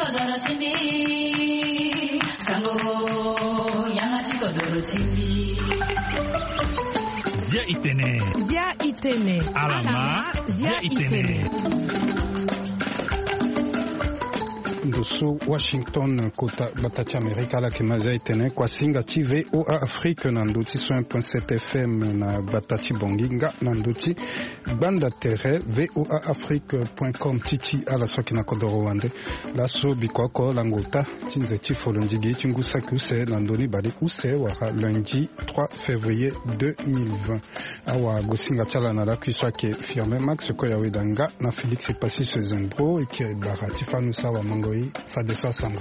kodoro chimbi sango yangachi kodoro chimbi Zia itene alama zia itene Ndoso Washington kota batacha Amerika la kemaza itene kwa singa ti VOA Afrique na ndoti 1.7 FM na batachi bonginga na ndoti banda terre voaafrique.com titi ala soki na kodoro wande la so bikoko langota tinze ti folonjigi tingusa kuse na ndoni bale use wara lundi 3 février 2020 awa gosinga chala na la kwiswa ke firme Max Koyawe danga na Félix Passis Zembro et qui barati fanusa wa mango Fadeso Sango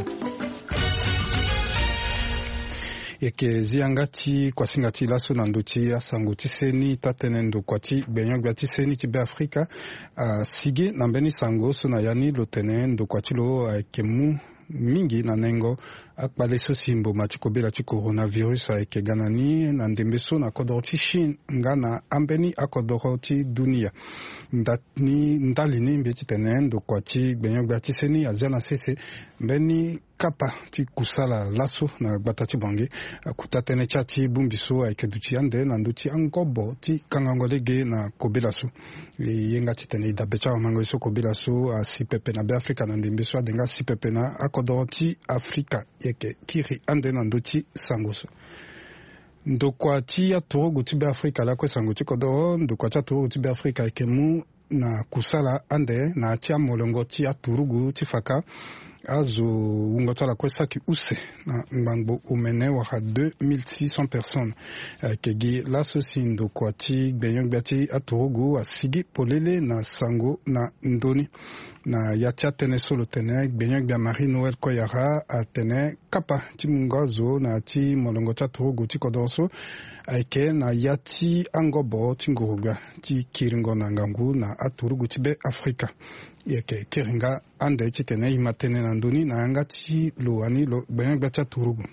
yeke ziangati kwa singati laso na ndochi asango tiseni tatenendo kwa ti benyong tiseni ti be Afrika sige na mbeni sango so na yani lotenendo kwa ti lo kemu mingi na nengo akpale so simbo matiko bela ti coronavirus ayeke ganani na ndembe so na kodoro ti Chine nga na ambeni akodoro ti dunia ndalini mbe ti tene ndo kwa ti gbenyo ti seni azia na sese mbeni kapa ti kusala laso na gbata ti bange akuta tënë ti ati bungbi so ayeke duti ande na ndö ti angobo ti kangango lege na kobela so yenga ti tene e dabe ti awamango so kobela so asi pepe na be Afrika na ndembe so adenga asi pepe na akodoro ti Afrika yeke kiri ande na ndö ti sango so ndokua ti atorogo ti be Afrika lakue sango ti kodoro ndokua ti atorogo ti be Afrika yeke mu na kusala ande na ti amolongo ti aturugu ti faka azo ungotala kwe saki use na ngbango umene waka 2600 personnes kegi laso sindo kwa ti gbenyong biati aturugu asigi polele na sango na ndoni na yatia tene solo tene gbenyong bia Marie Noël Koyara atene kapa ti mungazo na ti molongo ti aturugu ti kodonso aike na yati angobo ti ngurugba ti kiringo na ngangu na aturugu ti be Afrika yeke kiringa ande ti tene e ma tënë na ndöni na yanga ti lo ani lo gbenyong gbia ti aturugu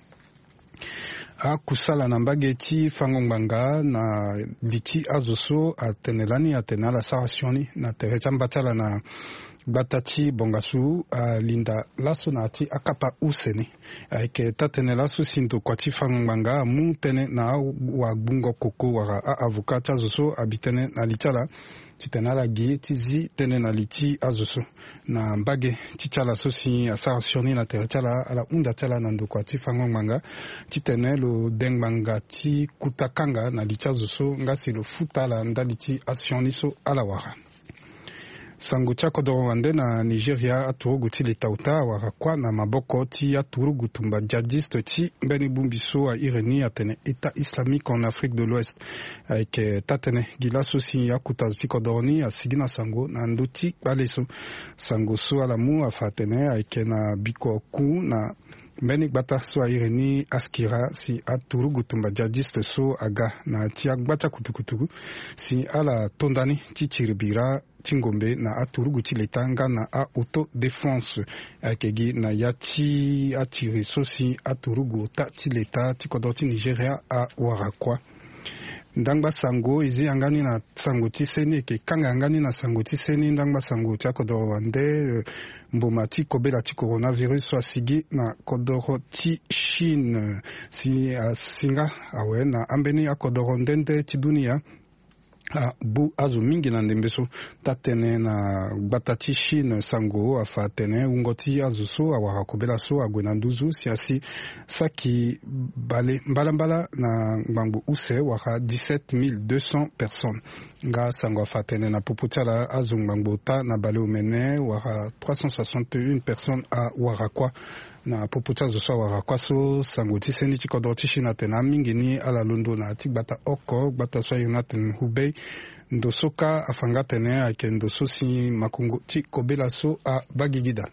akusala na mbage ti fango ngbanga na li ti azo so atene lani atene ala sara sioni na tere ti ambati ala na gbata ti bongasu alinda laso na ti akapa useni ayeke tatene laso sinto kua ti fango ngbanga amu tënë na awagbungo koko wara aavocat ti azo so abi tënë na li ti ala ti tene ala gi ti zi tënë na li ti azo so na mbage ti ti ala so si asara sioni na tere ti ala hunda ti ala na ndokua ti fango ngbanga ti tene lo dengbanga ti kuta kanga na li ti azo so nga si lo futa ala ndali ti asioni so ala wara sango ti akodoro wande na Nigeria aturugu ti letauta awara kuâ na maboko ti aturugu tumba djihadiste ti mbeni bungbi so airi ni atene état islamique en Afrique de l'Ouest ayeke tatene gi laso si akuta azo ti kodoro ni asigi na sango na ndö ti kpale so sango so ala mu afa atene ayeke na biko ku na mbeni gbata so airi ni askira si aturugu tumba djihadiste so aga na ti agbata kutukutu si ala tondani ti ciribira ti ngombe na aturugu ti leta nga na autodéfense ayeke gi na ya ti atiri so si aturugu ota ti leta ti kodro ti Nigeria awara kuâ ndangba sango e zi yangani na sango ti seni yeke kanga yangani na sango ti seni ndangba sango ti akodro wande mbuma ti kobela ti coronavirus so asigi na kodro ti Chine si asinga awe na ambeni akodro ndende ti dunia bu azo mingi na ndembe so tatene na gbata ti Chine sango afa atene hungo ti azo so awara kobela so ague na nduzu si asi saki bale mbalambala na ngbango use wara 17200 personnes nga sango afa atene na popo ti ala azo ngbango ota na bale omene wara 361 personnes awara kuâ na popo ti azo so awara kuâ so sango ti seni ti kodro ti Chine atene amingi ni ala londo na ti gbata oko gbata so airi ni atene Hubei ndo so ka afanga tene ayeke ndo so si makungo ti kobela so abagigida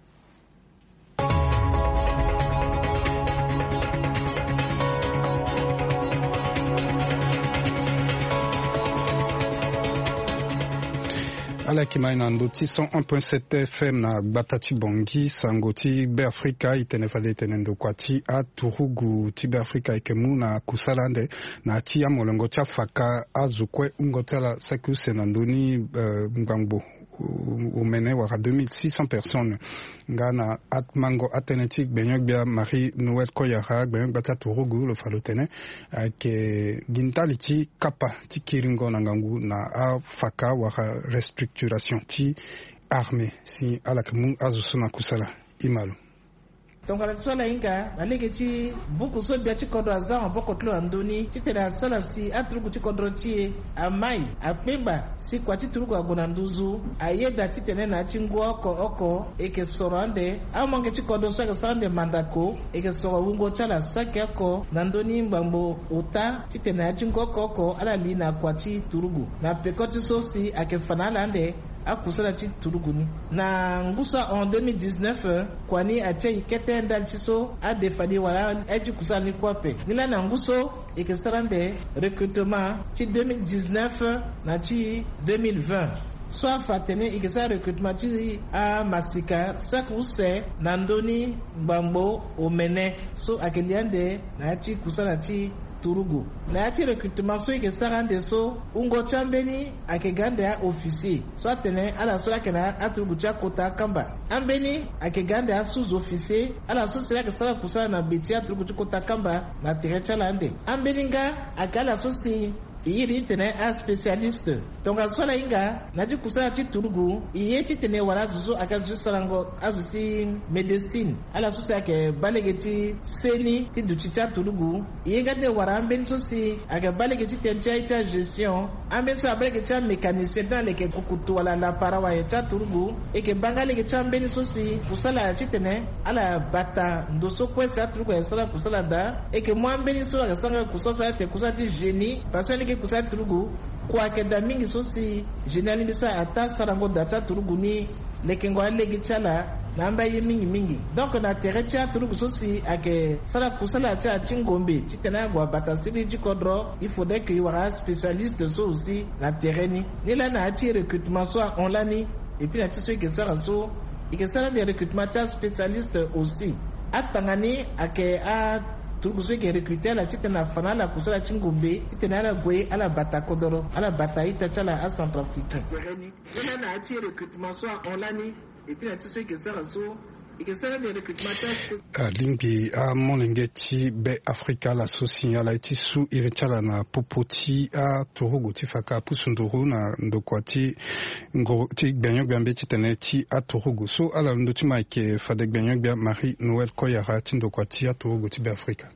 ala yeke mai na ndö ti 101.7 FM na gbata ti bongi sango ti be Afrika e tene fade e tene ndokua ti aturugu ti be Afrika yeke mu na kusala ande na ti amolongo ti afaka azo kue hungo ti ala saki use na ndöni ngbango Omene waka 2600 personnes ngana atmango atenetik benyok bia Marie Noël Koyara benyok bata Turugu le falotene ke gintali ti kapa ti kiringo nangangu na afaka waka restructuration ti armée si alakmu azusuna kusala imalu. Donc ala swala inga alege ti buku so bia ti kodro azan boko tlo andoni ti tena sala si atrugu ti kodro ti amai apemba si kwa ti turugu agona nduzu ayeda ti tene na ti ngwa oko eke soro ande amonge ti kodro so sande mandako eke soro wungo chala sake ko nandoni mbambo uta ti tene ti ngwa oko ala li na kwa ti turugu na pekoti so si ake fanala ande akusala ti turuguni na ngusa en 2019 kwani ache ikete ndal tiso a defadi wala eji kusani kwape nila na nguso ikesarande recrutement ti 2019 na ti 2020 soit fatene ikesa recrutement ti a masika sak use na ndoni gbambo omene so akeliande na ti kusala ti turugu na yati recrutement so ike sarande so ungo chambeni ake gande ya officier so atene ala so yake na aturugu cha kota kamba ambeni ake gande ya sous officier ala so sira ke sara kusala na beti aturugu cha kota kamba na terecha lande ambeni nga ake ala so si iyiri tene a spécialiste donc aswala inga na ji kusala ti turugu iye ti tene wala zuzu aka zuzu sarango azusi médecine ala so ake balege ti seni ti duchi ti turugu iye ga de wara amben so si ake balege ti tentia ti gestion amben so balege ti mécanicien dans leke kukutu wala la parawa ya ti turugu e ke bangalege ti amben so si kusala ti tene ala bata ndoso kwesa turugu ya sala kusala da e ke mo amben so aka sanga kusala te kusala ti génie parce que kusa turugu kwa keda mingi sosi jenali bisa ata sarango data turugu ni lekengo alegi chala namba ye mingi donc na terecha turugu sosi ake sala kusala cha chingombe chitena gwa batasiri jikodro il faudrait que y aura spécialiste so aussi na terrain ni la na ati recrutement so on lani et puis na tiso que ça so et que ça des recrutement spécialiste aussi atangani ake a turugu so ke recruter la titena fanala kusala chingombe titena la gwe ala bata kodoro ala bata ita chala a centrafricain terrain ni na ati recrutement so on lani et puis na tiso que ça so limbi a monenge ti be Afrika la sosi ala iti su irichala na popoti a turugu ti faka pusunduru na ndokwa ti ngoro ti gbenyok biambe ti tene ti a turugu so ala ndo ti ma ke fadek gbenyok bia Marie Noël Koyara ti ndokwa ti a turugu ti be Afrika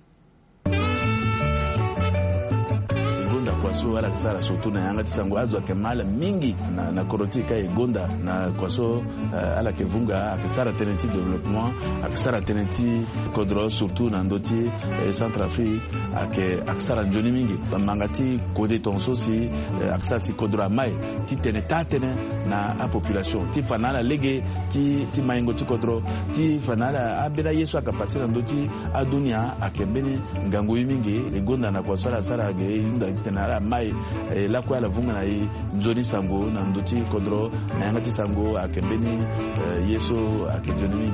kwaso ala kisara surtout na yanga tisango azwa kemala mingi na koroti ka egonda na kwaso ala kevunga akisara tenenti développement akisara tenenti kodro surtout na ndoti Centrafrique akisara njoni mingi mangati kode tonso si akisara si kodro mai ti tene na a population ti fanala lege ti maingo ti kodro ti fanala abela yesu akapasira ndoti adunia akembeni ngango mingi egonda na kwaso ala sara ge inda tena mai la kwa la vunga na nzoni sango na ndoti kodro na yanga ti sango akembeni yeso akenjoni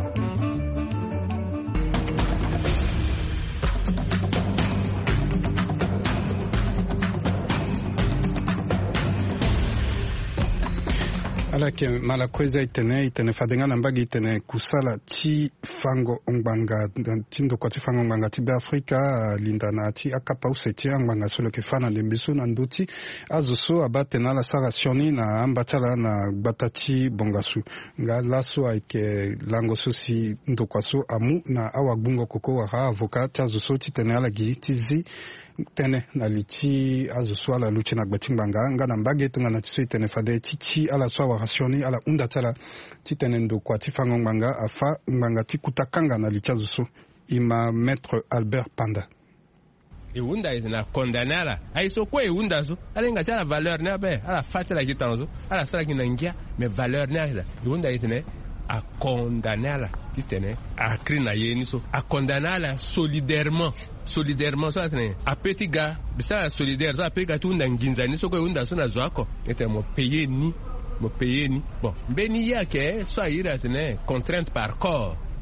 ala ke malakweza itene fadenga na mbagi itene kusala ti fango ongbanga tindo kwa ti fango ongbanga ti be Afrika linda na ti akapa useti ongbanga solo ke fana lembiso na nduti azuso abatena la sarasioni na ambatala na batati bongasu nga laso aike lango sosi ndokwaso amu na awagbungo koko wa avocat azuso ti tene ala gi tizi tene na liti azuso ala luchi na gbatimbanga nga na mbage tunga na tiso itene fade titi ala so wa rasioni ala unda tala titene ndokwa ti fango ngbanga afa ngbanga ti kutakanga na liti azuso ima maître Albert Panda iunda na condamnara aiso ko iunda so ala nga tala valeur na be ala fatela kitanzo ala sala kinangia mais valeur na iunda itene a condamnala kitene a krina yeni so a condamnala solidairement so atene a petit gars bisa solidaire so a petit gars tunda nginzani so ko iunda so na zwako ete mo payer ni bon mbeni yake so ayira tene contrainte par corps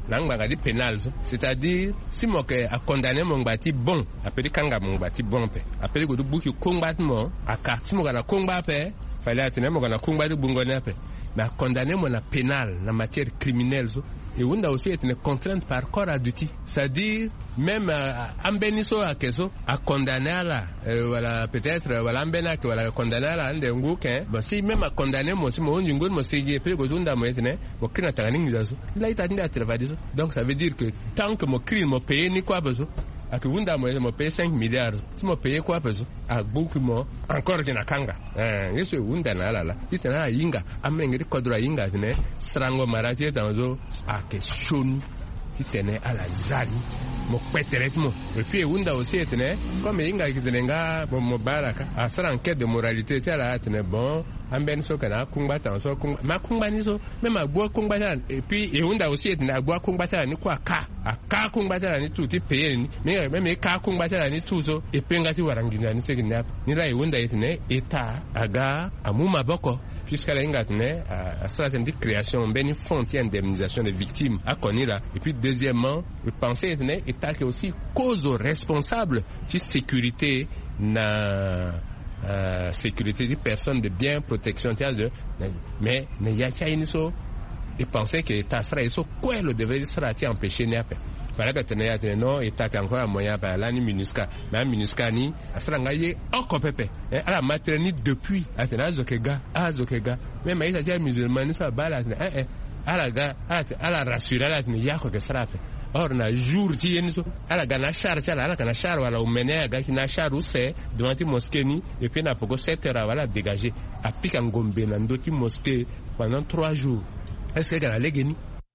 l'angba di pénal, c'est-à-dire si mo ke a condamné mon bati bon, appelé kanga mon bati bon pe, appelé go du buki combat mo aka si mo kana combat pe, fallait atteindre mo kana combat du bungone pe, mais a condamné mon la pénal, la matière criminelle et on a aussi été contrainte par corps à duty, c'est-à-dire même ambeniso a keso a condamné la voilà peut-être voilà ambena que voilà condamné la ande nguke bah si même a condamné mo si mo njungun mo sigi pe go tunda mo etene mo kina tangani zaso la ita tinda travadiso donc ça veut dire que tant que mo crime mo payer ni quoi besoin a que wunda mo payer 5 milliards si mo payer quoi besoin a beaucoup mo encore kina kanga yeso wunda na la itana yinga amenge kodra yinga tene srango marati tanzo a que shoni itene ala zani mo kweteretmo et puis wunda aussi etene comme inga kitenenga mo baraka asara enquête de moralité tela etene bon amben so kana kungbata so ma kungbani so même agbo kungbata et puis wunda aussi etene agbo kungbata ni kwa ka kungbata ni tuti payer ni même ka kungbata ni tuzo et penga ti waranginja ni sekina ni rai wunda etene eta aga amuma boko puisque la ingatne a certaine création ben fonds d'indemnisation des victimes à Konira et puis deuxièmement je pensais état qui aussi cause responsable de sécurité na sécurité des personnes de biens protection mais ne y a qu'à iniso et pensais que état serait so quoi le devrait sera empêché n'a pas voilà que tenait non état encore un moyen par l'année MINUSCA mais MINUSCA ni asra ngaye encore pepe à la maternité depuis atena zokega même mais ça musulman ça bala à la rassurer la ni yako que sera fait or na jour ti yenso ala gana charge ala kana char wala umene ga kina charu se devant mosquée ni et puis na poko 7 heures wala dégager à pika ngombe na ndoti mosquée pendant 3 jours est-ce que gana legeni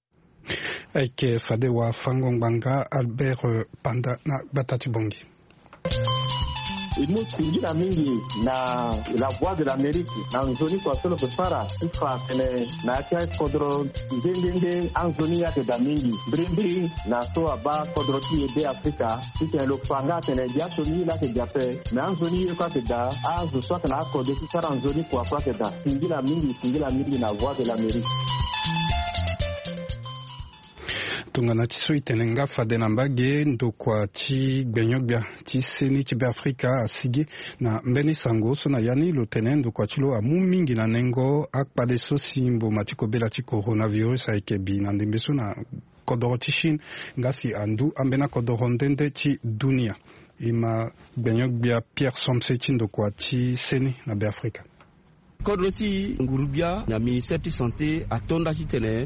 Eke Fadewa Fangongbanga Albert Panda na Batati Bongi. Imusingira mingi na la voix de l'Amérique na nzoni kwa solo pesara ifa tene na kia kodro ndende anzoni yake da mingi brimbri na so aba kodro ki ede Afrika ite lo panga tene jasho ni la ke jape na anzoni ye kwa ke da azu so kana kodro ki sara nzoni kwa ke da singira mingi na voix de l'Amérique. Tungana tiso itenenga fadena mbage ndokwa chi gbenyogya chi seni chi Afrika asigi na mbeni sango so na yani lo tenendo kwa chilo amu mingi na nengo akpade so simbo matiko bela chi coronavirus aikebi na ndembeso na kodoro tishin ngasi andu ambena kodoro ndende chi dunia ima gbenyogya Pierre Somse chi ndokwa chi seni na Afrika. Kodroti ngurubia na ministère de santé atonda chitene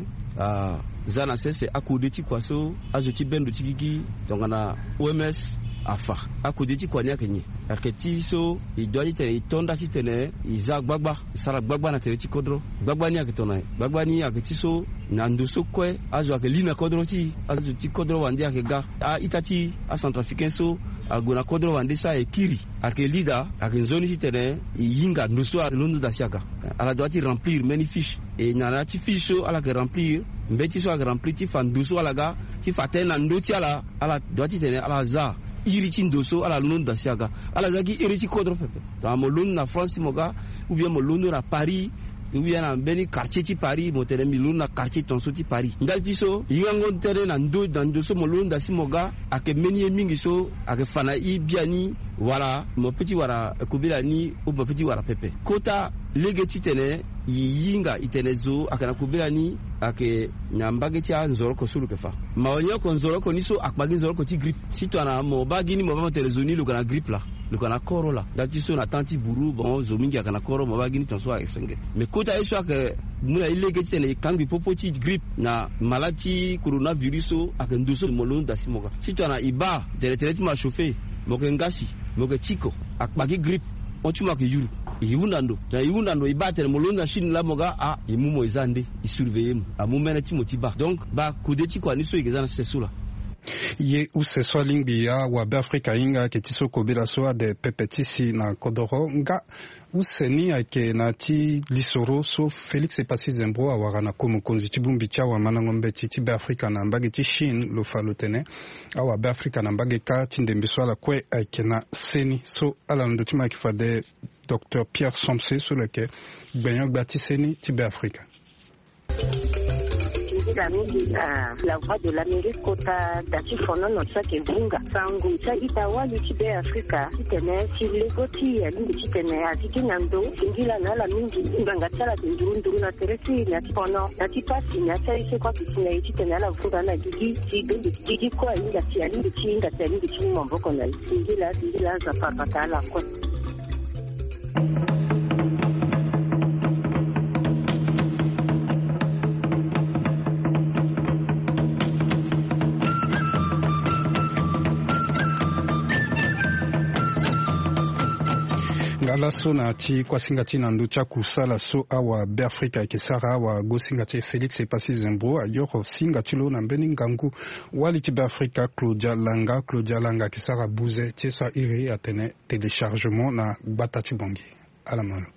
zana sese akudeti kwaso azoti bendo tikiki tongana OMS afa akudeti kwa nyakenye aketi so idwali te itonda chitene iza gbagba sara gbagba na tereti kodro gbagba ni aketona gbagba ni aketi so na ndoso kwe azo akelina kodro ti azo ti kodro wandi akega itati a centrafricain so agona kodro wandi sa ekiri akelida akenzoni chitene yinga ndoso alundu dasiaka ala doit remplir many fiches et nyana ti fiche so ala ke remplir mbeti so ala remplir ti fanduso ala ga ti fatena ndoti ala doit chitene ala za iriti ndoso ala lunu dasiaka ala zaki iriti kodro pepe ta mo lunu na France moga ou bien mo lunu na Paris ou bien na beni quartier ti Paris mo tere mi lunu na quartier tonso ti Paris ngalti so yango tere na ndoso mo lunu dasi moga ake meni mingi so ake fana i biani wala mo petit wara kubila ni ou mo petit wara pepe kota legeti tene yinga itenezo akana kubila ni ake nyambage ti nzoroko sulu kefa maonyo ko nzoroko ni so akbagi nzoroko ti grippe sito na mo bagi ni mo ba telezoni lu kana grippe la lu kana koro la dati so na tanti buru bon zomingi akana koro mo bagi ni tonso a esenge me kota eso ake muna ilegeti tene kangi popoti grippe na malati coronavirus so ake ndoso mo lon dasi moga sito na iba tele ma chauffer mo ke ngasi mo ke chiko akbagi grippe o chuma ke yuru iwundando ibatele molonda chine la moga imumo izande isurveiller amumena timotiba donc ba kudeti kwa niso igezana sesula ye useso lingbiya wa Afrika inga ke tiso kobela so de pepetisi na kodoro nga useni ake na ti lisoro so Felix Epasi Zembro awara na komo konzi tibumbi cha wa manangombe ti Afrika na mbage ti Chine lo falotene awa Afrika na mbage ka tindembiso ala kwe ake na seni so ala ndotima kifade Dr. Pierre Somse sur lequel Benyog Batiseni Tibé Africa. la mingi la voix de l'Amérique kota dati fono no tsake vunga sangu cha itawali chibe Afrika kitene chilegoti ya lingi kitene atikinando ingila na la mingi nganga tsala ndurunduru na teresi na fono na tipasi na tsaise kwa kitene kitene la vunga na gigi kwa inga tia lingi chinga tia lingi chinga mboko na ingila za papatala kwa ngala so na ti kwasinga ti na ndu tia kusala so awa beafrika yeke sara awa go singa ti Félix Epasi Zembro ayoro singa ti lo na mbeni ngangu wali ti beafrika Claudia Langa yeke sara buze ti so iri atene téléchargement na gbata ti bongi ala malo.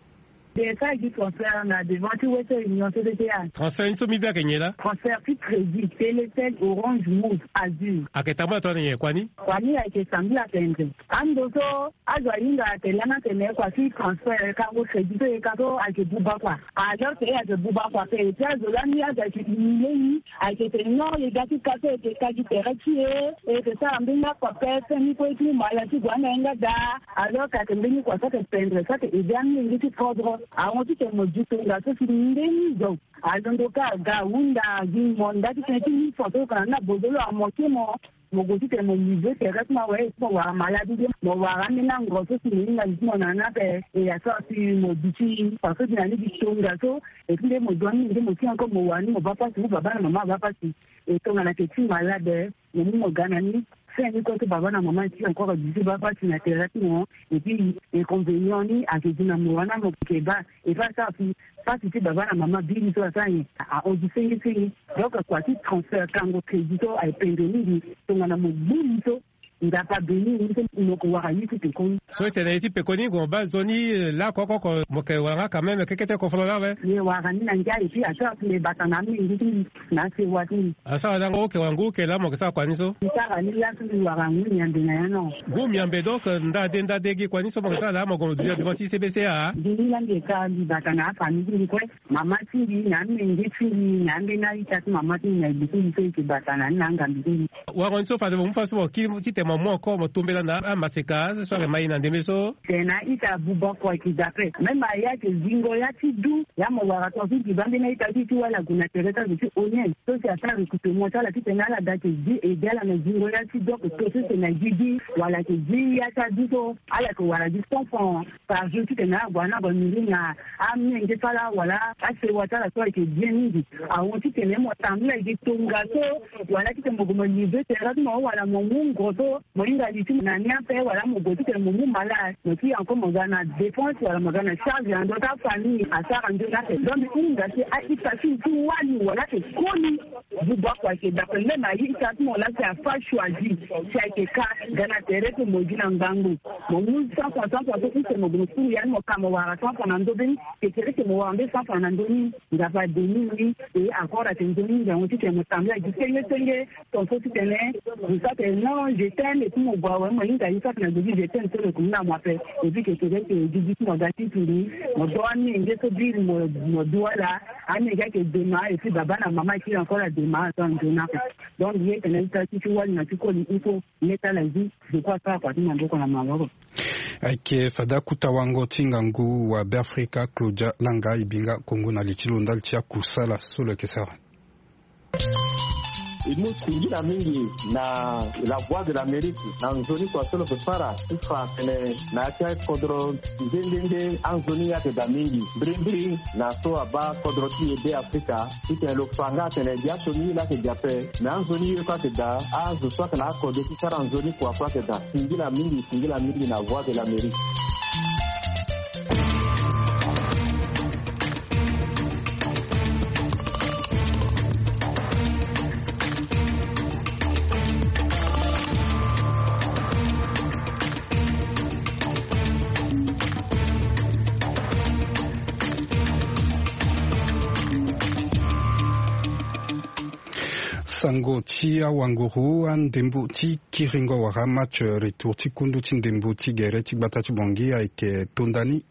Transfert inso mi bia kenyela. Transfert pi crédit, Télécel, Orange, Move, Azur. Aketama to ne kwani? Kwani ake sambia tendre. Andoso azwa inga telana tene kwa si transfert ka go crédit e ka to ake buba kwa. Alors que ake buba kwa pe tia zolani ake ni ake teno ye gati ka te ka ji terati e que ça ambinga kwa pe ni ko ti mala ti gwana nga da. Alors ka tembeni kwa sa tendre sa te idani ngiti kodro. Àwọn tí tẹ̀ mọ̀ ju tó nga tó fi ndé ní ìjọ àdóńdóká ga wúndà gbìmọ̀ ndájú tẹ̀ tí ní fọ̀tò kan náà bòdó àmọ́ kí mọ̀ mọ̀gò tí tẹ̀ mọ̀ yìí tẹ̀rẹ́ tí wọ́n wẹ̀ pọ̀ wà màládúgbò mọ̀ wà rámi náà ngọ̀ tó sì ní ìgbà tí mọ̀ náà náà bẹ̀ ìyàtọ̀ sí mọ̀ ju tí fọ̀tò tí náà níbi tó nga tó ètúndé mọ̀ jọ ní ìdí mọ̀ tí wọn kọ́ mọ̀ wà ní mọ̀ bá pàṣẹ ní bàbá náà màmá bá pàṣẹ ètò ńlá kẹtì màládẹ mọ̀ mọ̀ gánà ní ni quand baba na maman ti encore du baba ti na thérapie non et puis inconvénient ni akejina mwana mo keba et pas ça puis pas si baba na maman bi so ça ni a on dit c'est donc quoi ti transfert quand crédit ay pendeni to ngana mo buli so nga pa beni ni ko wara yi ti ko so tene ti pekoni ko ba zoni la ko mo ke wara quand même kekete ko flo la we ni wara ni nanja et puis ata le batana mi ndi na se wati asa da ngo ke wangu ke la mo ke sa kwani so sara ni la tu wara ni nyande na no go miambe donc nda de ge kwani so mo sa la mo go du devant ti CBCA di la nge ka di batana fa ni ni ko mama ti ni na mi ndi ti ni na nge na ita mama ti na di ti ti batana na ngambi wa kon so fa de mo fa so ki ti te mo ko mo tumbela na maseka so ke mai na ndemeso tena ita bubo ko ki dapre même ya ke zingo ya ti du ya mo wara to ti bambe na ita ti wala kuna tereta ti onyen so si ata rekuto mo tala ti tena la date di e gala na zingo ya ti donc to se na gidi wala ke di ya ta du so ala ko wala di fonfon par jour ti tena bwana bo mi na amne nge tala wala ase watala so ke bien ni awon ti tena mo tamla di tonga so wala ti mo go ni ve tereta mo wala mo mungo to molinga liti na niape wala mogoti ke mumu mala noti encore mogana défense wala mogana charge en d'autres famille à ça rendre là donc inga c'est a ipasi tu wali wala ke koni buba kwa ke d'après même a ipasi mo là c'est a fa choisi c'est que ka gana tere ko mogina ngangu mo mu 100% kwa ko se mo gulu ya mo kama wala 100% ndo ben ke tere ke mo wambe 100% ndo ni nga ba deni ni et encore à tendoni ya mo ti ke mo tambla di senge ton faut ti tene ça que non je t'aime et puis mon bois moi il a eu ça que je dis j'étais un peu comme là moi fait et puis que je dis mon gâteau tout lui mon doigt ni il est obligé mon doigt là un gars qui demain et puis baba na maman qui encore la demain dans donc il est un état qui voit na tu connais il faut l'état la vie de quoi ça quoi tu m'en na maman ake fada kutawango tingangu wa Beafrika Claudia Langa ibinga Kongo na lichilo ndal tia kusala solo kesara imusingira mingi na la voix de l'Amérique na nzoni kwa solo kusara ifa kene na kia kodro ndende anzoni yake da mingi brimbri na so aba kodro ti ebe Afrika ite lo fanga kene dia choni la ke jape na anzoni yo kwa ke da azu so kana kodro ti sara anzoni kwa ke da singira mingi na voix de l'Amérique. sango ti awanguru andembu ti kiringo wara match retour ti kundu ti ndembu ti gere ti gbata ti bongi ayeke tondani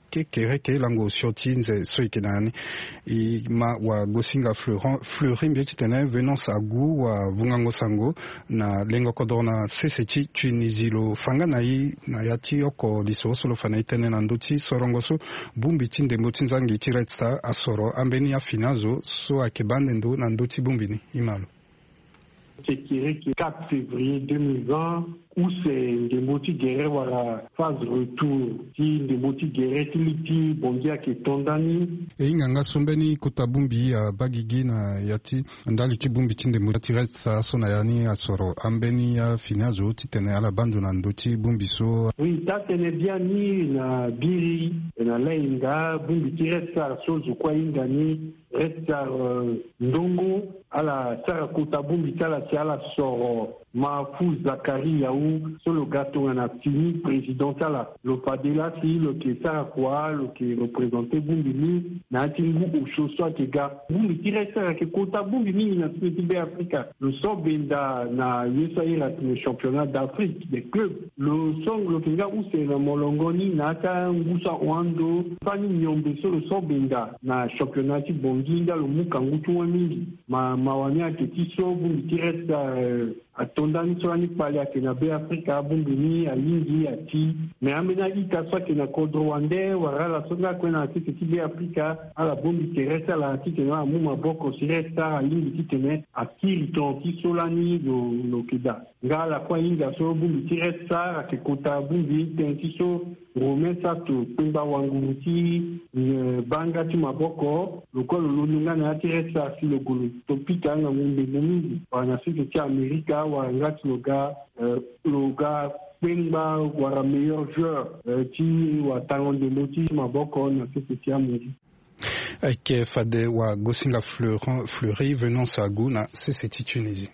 kere ke lango siotinze soikenani ima wa gosinga fleurin bie titene venance agu wa vungango sango na lengo kodona seseti tunizilo fanga na yi na yati oko lisoso lo fana itene na nduti sorongoso bumbi tinde motinzangi tiretsa asoro ambeni ya finazo so akebande ndo na nduti bumbini imalo. C'est tiré 4 février 2020 où c'est Ndemboti Guerre wala phase retour ti Ndemboti Guerre tiliti bondia ke tondani inganga sombeni kutabumbi ya bagigi na yati ndali kibumbi tinde mutiret sa sona yani asoro ambeni ya finazo titene ala bandu na ndoti bumbi so oui tatene bien ni na biri na lenga bumbi tiret sa sozu kwa ingani resta ndongo ala sara kutabumbi tala tiala soro Mahfou Zakari Yaou sur le gâteau en a fini président là le Fadela si le qui ça quoi le qui représentait Bumbini na tingu au choso ke ga Bumbi tire ça ke kota Bumbini na petit Africa le Sobenda na yesaira le championnat d'Afrique des clubs le song le kinga où c'est la Molongoni na ta ngusa wando fani nyombe sur le Sobenda na championnat de Bonginga le Mukangu tuwani mawanya ke tiso Bumbi tire ça atondani swani pale akina be Afrika bumbini alingi ati me amena ikaswa kina kodrowande warala songa kwena ati be Afrika ala bumbi teresa la ati kena muma boko sireta alingi titene akiri tonti solani lo kida ngala kwa inga so bumbi teresa akikota bumbi tentiso romesa to pemba wanguruti banga ti maboko lokolo lunga na teresa si lo gulu topika nga ngumbe mingi wana sisi ti Amerika wa ngati loga pemba wara meilleur joueur ti wa tango de loti maboko na sisi ti Amerika Ake fade wa gosinga Fleury venant Sagou na sisi ti Tunisie.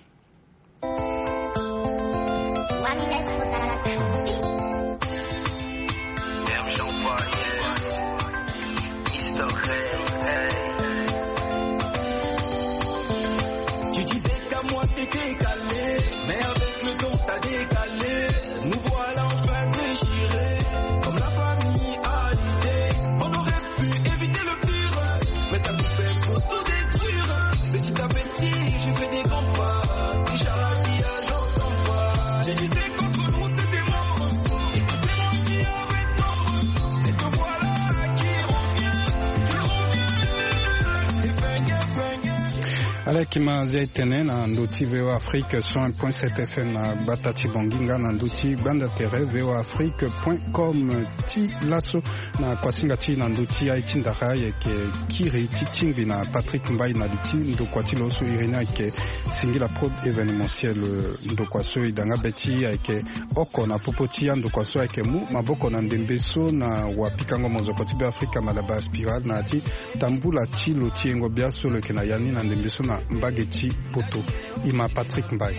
Kima zaitene na ndoti VO Afrique 100.7 FM na Batati Bonginga na ndoti banda tere voafrique.com ti laso na kwasinga ti na ndoti Haïti ndara yeke kiri ti tingvi na Patrick Mbaye na liti ndokwati loso irina yeke singila pro événementiel ndokwaso idanga beti yeke oko na popoti ya ndokwaso yeke mu maboko na ndembeso na wapikango mozokoti be Afrika malaba spiral na ati tambula ti lo tiengo biaso le kena yani na ndembeso na Mbageti Poto ima Patrick Mbaye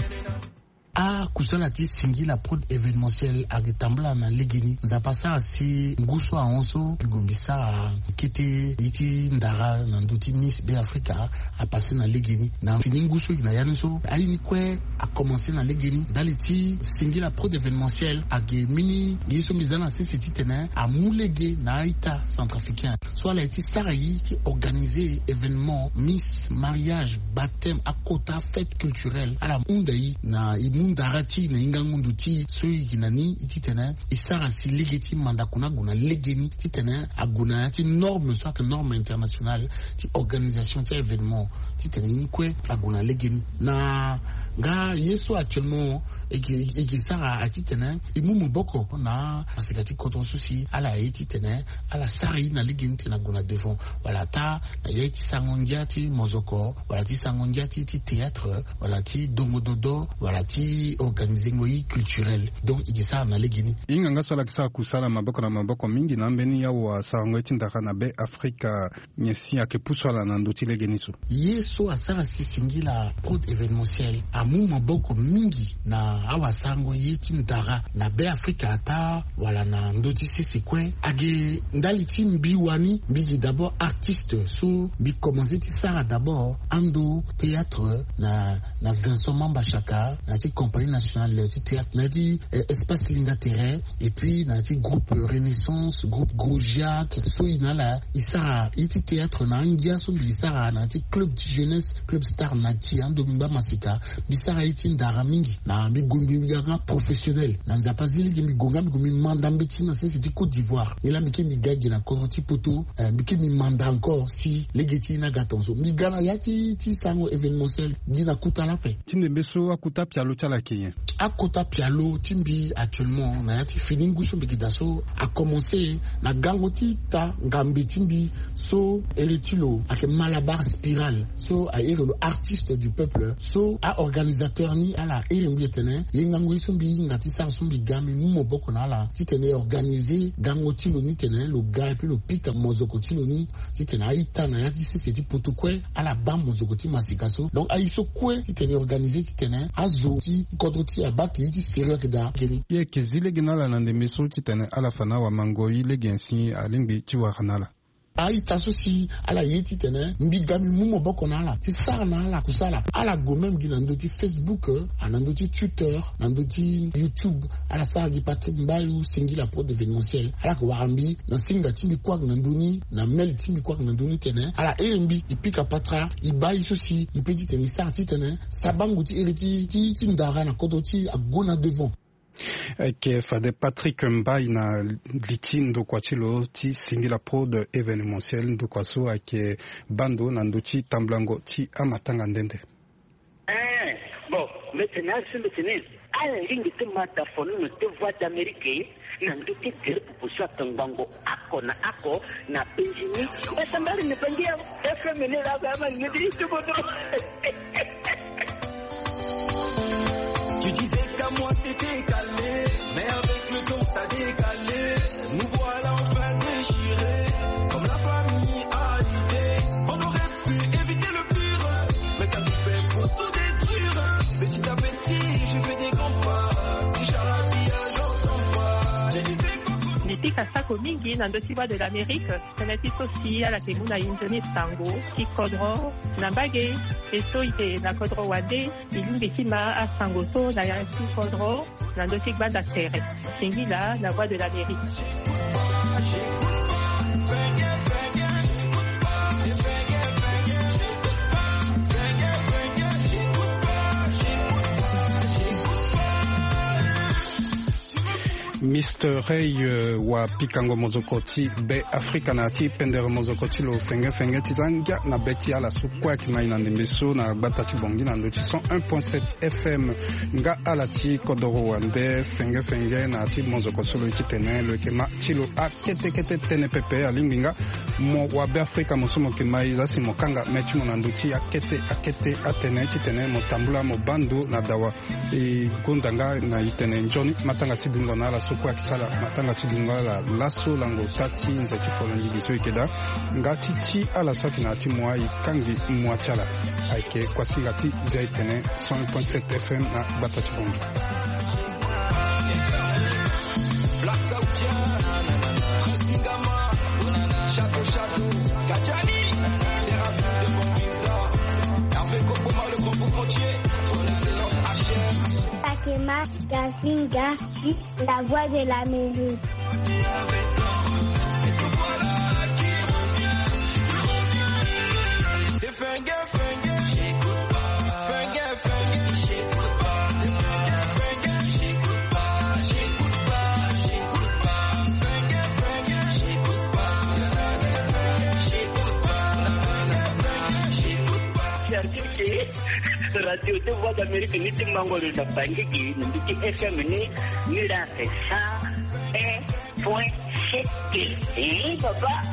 kusala ti singila prod événementiel akitambula na legeni nzapasa asi nguso a onso ligombisa kite iti ndara na ndoti Miss Be Africa a passé na legeni na fini nguso na yaniso alini kwe a commencé na legeni dali ti singila prod événementiel age mini giso mizana sisi titene a mulege na ita centrafricain soit la iti sarayi ti organiser événement Miss mariage baptême à quota fête culturelle à la mundayi na imundara ti na ingangundu ti soi kinani titene isara si legeti mandakuna guna legeni titene aguna ti norme soit que norme internationale ti organisation ti événement titene inkwe aguna legeni na nga yeso actuellement et sara atitene imumu boko na asekati koton souci ala titene ala sari na legeni tena guna devant voilà ta na yeti sangondia ti mozoko voilà ti sangondia ti théâtre voilà ti domododo voilà ti organiser ngoi culturel donc igisa na legini inganga sala kisa kusala maboko na maboko mingi na mbeni ya wa sango tindaka na be Afrika nyesi ya kepusala na ndoti legeniso yeso asara sisingila prod événementiel amu maboko mingi na awasango yeti ndara na be Afrika ata wala na ndoti sisi kwe age ndali ti mbi wani mbi d'abord artiste so mbi commencé ti sara d'abord ando théâtre na Vincent Mamba Chaka na ti compagnie nationale ti théâtre na ti espace Linga Terrain et puis na ti groupe Renaissance groupe Gros-Jacques so inala isara iti théâtre na ngia so mbi isara na ti club de jeunesse club star na ti ando mba masika bisara iti ndara mingi na mbi gombi biga professionnel na nzapa zili mbi gonga mbi manda mbeti na sisi ti Côte d'Ivoire ila mbi mi gagi na kono ti poto mbi mi manda encore si legeti na gatonso mbi gana ya ti sango événementiel dina kuta la pe tinde beso akuta pialo chala kenye akota pialo timbi actuellement na ya ti feeling so mbi daso a commencé na gango ti ta ngambi timbi so eletilo ake Malabar Spiral so a le artiste du peuple so a organisateur ni ala mbi tene yengango so mbi ngati sa so mbi gami mo boko na ala ti tene organisé gango ti lo ni tene lo ga et puis le pika mozoko ti lo ni ti tene aita na ya ti c'est ti potokwe ala ba mozoko ti masikaso donc a iso kwe ti tene organisé ti tene azo ti kodro ti abaki ti sérieux ke da keni ye kezile ginala na ndemeso ti tene ala fana wa mangoyi le gensi alingbi ti wa kanala aita so si ala yeti tene mbigami mumo boko na ala ti sara na ala kusala ala go même gi nando ti Facebook anando ti Twitter nando ti YouTube ala sara gi pati mbayu singi la pro d'événementiel ala ko warambi na singa timbi kwag nandoni na mel timbi kwag nandoni tene ala mbi ipika patra ibayi so si ipedi tene sara ti tene sabangu ti eriti ti ndara na kodo ti agona devant ke fade Patrick Mbaye na liti ndo kwa chilo ti singila pro de événementiel ndo kwa so ake bando na ndo ti tamblango ti amatanga ndende bon maintenant ala lingi te mata fono no te voix d'Amérique na ndo te tere pupusa tambango ako na Benjamin esambali ne pangia FM ne la gama ngidi tu bodo tu disais qu'à moi t'étais calé, mais avec le temps t'as décalé. Nous voilà enfin déchirés, comme la famille a l'idée. On aurait pu éviter le pire, mais t'as tout fait pour tout détruire. Petit à petit, je fais des grands pas, déjà la vie a j'entends pas. J'ai dit c'est Nipika sako mingi na ndoti ba de l'Amérique, teneti sosi ala temu na injoni tango, ki kodro, na bage, eto ite na kodro wade, ilumbi kima a sango so na ya ki kodro, na ndoti ba da terre. Singi la, la voix de l'Amérique. Mr. Ray wa pikango mozokoti be Afrika na ti pendere mozokoti lo fenge ti zangia na beti ala su kwa ki mai na ndemeso na gbata ti bongi na ndoti 101.7 FM nga ala ti kodoro wande fenge na ti mozokoti lo ti tene lo ke ma ti lo a kete tene pepe alinginga mo wa be Afrika mosomo ke mai za si mokanga meti mo na ndoti a kete atene ti tene mo tambula mo bandu na dawa e gondanga na itene njoni matanga ti dungo na ala kwa kisala matanga chidunga la laso lango tati nza chifolongi biso ikeda ngati ti ala soki na ti mwa ikangi mwa chala aike kwa singati zaitene 100.7 FM na bata chibongi Black Saoudia Khasingama Chateau Kachani Séraphine de Bonvisa Hervé Kopoma le grand bouc entier son excellence HM Akema Gazinga, la voix de l'Amérique. Radio de voix d'Amérique ni ti mangolo da bangigi ni ti FM ni la ça 1.7 papa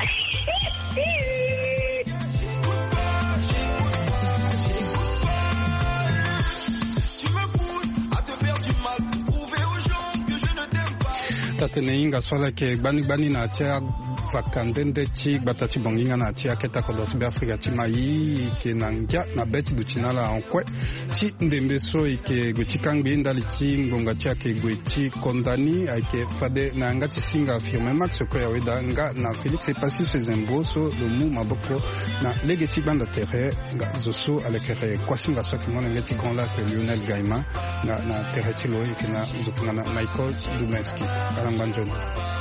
Tu me pousses à te faire du mal pour prouver aux gens que je ne t'aime pas. Tatene inga swala ke gbani na tia vakandende ti gbata ti bonginga na ti aketa kodro ti Afrika ti mai ke na ngia na beti du chinala onkwe ti ndembe so ike go ti kangbe ndali ti ngonga ti ake go ti kondani ake fade na nga ti singa affirme max ko ya weda nga na Félix Epassi Sezembo so le mu maboko na lege ti banda terre nga zoso alekere kwasinga so ki ngona ngeti grand lac Lionel Gaima na terre ti lo ike na zotunga na Michael Dumeski alanganjoni